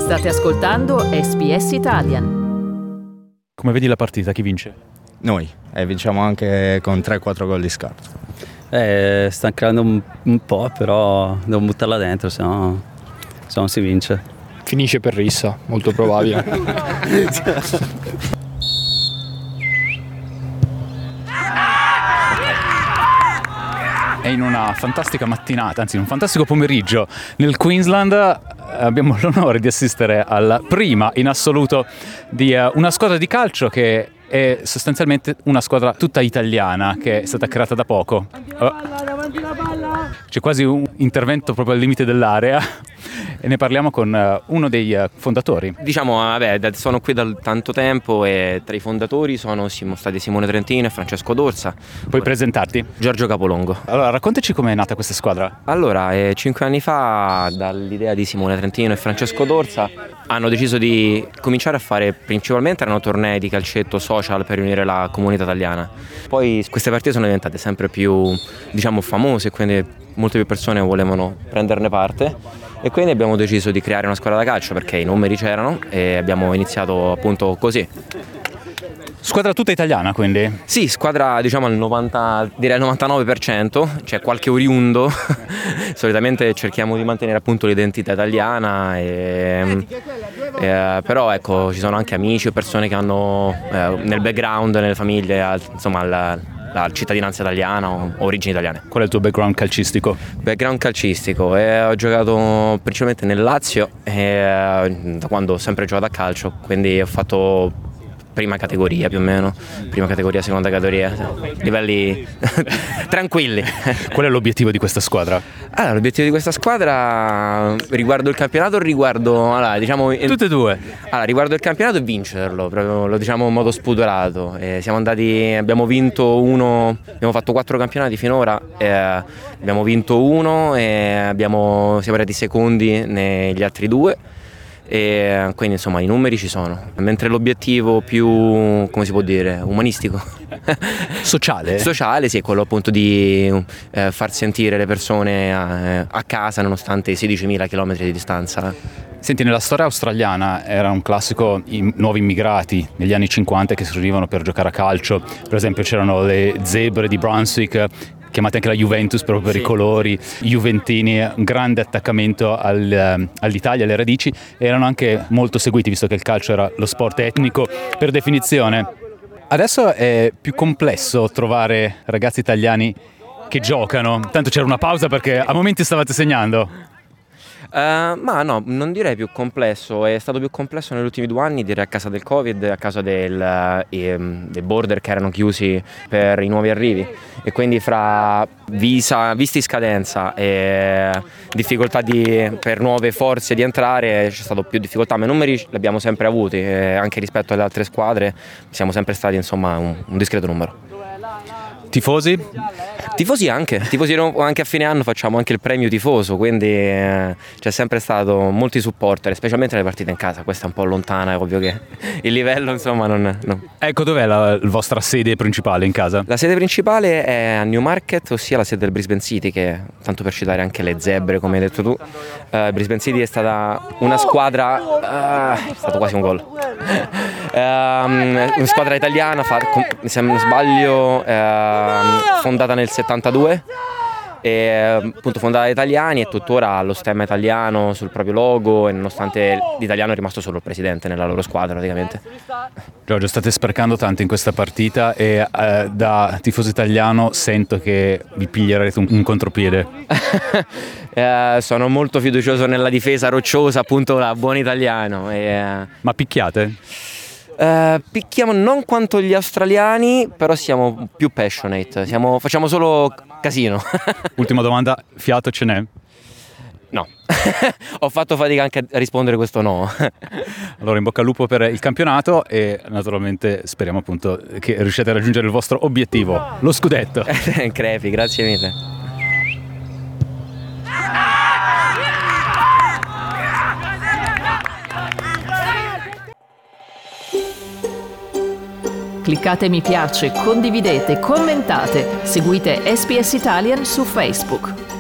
State ascoltando SBS Italian. Come vedi la partita? Chi vince? Noi, e vinciamo anche con 3-4 gol di scarto. Sta creando un po', però devo buttarla dentro, se no non si vince. Finisce per rissa, molto probabile. È in una fantastica mattinata, anzi in un fantastico pomeriggio nel Queensland. Abbiamo l'onore di assistere alla prima in assoluto di una squadra di calcio che è sostanzialmente una squadra tutta italiana che è stata creata da poco. C'è quasi un intervento proprio al limite dell'area e ne parliamo con uno dei fondatori. Sono qui da tanto tempo e tra i fondatori sono stati Simone Trentino e Francesco Dorsa. Puoi presentarti? Giorgio Capolongo. Allora, raccontaci com'è nata questa squadra. Allora, 5 anni fa, dall'idea di Simone Trentino e Francesco Dorsa, hanno deciso di cominciare a fare, principalmente erano tornei di calcetto social per riunire la comunità italiana. Poi queste partite sono diventate sempre più, famose, e quindi molte più persone volevano prenderne parte, e quindi abbiamo deciso di creare una squadra da calcio perché i numeri c'erano e abbiamo iniziato appunto così. Squadra tutta italiana, quindi? Sì, squadra al 99%, c'è qualche oriundo. Solitamente cerchiamo di mantenere appunto l'identità italiana, però ecco, ci sono anche amici o persone che hanno nel background, nelle famiglie, la cittadinanza italiana o origini italiane. Qual è il tuo background calcistico? Background calcistico, ho giocato principalmente nel Lazio da quando ho sempre giocato a calcio, quindi ho fatto prima categoria più o meno, prima categoria, seconda categoria, livelli tranquilli. Qual è l'obiettivo di questa squadra? Allora, l'obiettivo di questa squadra riguardo il campionato, tutte e due. Allora, riguardo il campionato è vincerlo, proprio lo diciamo in modo spudorato. Abbiamo vinto uno, abbiamo fatto 4 campionati finora, abbiamo vinto uno e siamo arrivati secondi negli altri 2. E quindi insomma i numeri ci sono, mentre l'obiettivo più, come si può dire, umanistico sociale sì, è quello appunto di far sentire le persone a casa nonostante i 16.000 km di distanza. Senti, nella storia australiana era un classico i nuovi immigrati negli anni 50 che si riunivano per giocare a calcio. Per esempio c'erano le zebre di Brunswick, chiamate anche la Juventus proprio per i colori, i juventini, un grande attaccamento all'Italia, alle radici, e erano anche molto seguiti visto che il calcio era lo sport etnico per definizione. Adesso è più complesso trovare ragazzi italiani che giocano, tanto c'era una pausa perché a momenti stavate segnando. Ma no, non direi più complesso, è stato più complesso negli ultimi 2 anni, direi a causa del Covid, a causa dei border che erano chiusi per i nuovi arrivi, e quindi fra visti scadenza e difficoltà per nuove forze di entrare c'è stato più difficoltà, ma i numeri li abbiamo sempre avuti, anche rispetto alle altre squadre siamo sempre stati insomma un discreto numero. Tifosi? Tifosi anche a fine anno facciamo anche il premio tifoso, quindi c'è sempre stato molti supporter, specialmente le partite in casa. Questa è un po' lontana, è ovvio che il livello insomma non. Ecco, dov'è la vostra sede principale in casa? La sede principale è a Newmarket, ossia la sede del Brisbane City, che tanto per citare anche le zebre come hai detto tu, Brisbane City è stata una squadra, è stato quasi un gol, una squadra italiana, se non sbaglio fondata nel 72, e appunto fondata da italiani, e tuttora ha lo stemma italiano sul proprio logo, e nonostante l'italiano è rimasto solo il presidente nella loro squadra praticamente. Giorgio, state sprecando tanto in questa partita e da tifoso italiano sento che vi piglierete un contropiede. Sono molto fiducioso nella difesa rocciosa, appunto la buon italiano. Ma picchiate? Picchiamo non quanto gli australiani, però siamo più passionate, facciamo solo casino. Ultima domanda, fiato ce n'è? No, ho fatto fatica anche a rispondere questo no. Allora in bocca al lupo per il campionato, e naturalmente speriamo appunto che riusciate a raggiungere il vostro obiettivo, lo scudetto. Crepi, grazie mille. Cliccate mi piace, condividete, commentate, seguite SBS Italian su Facebook.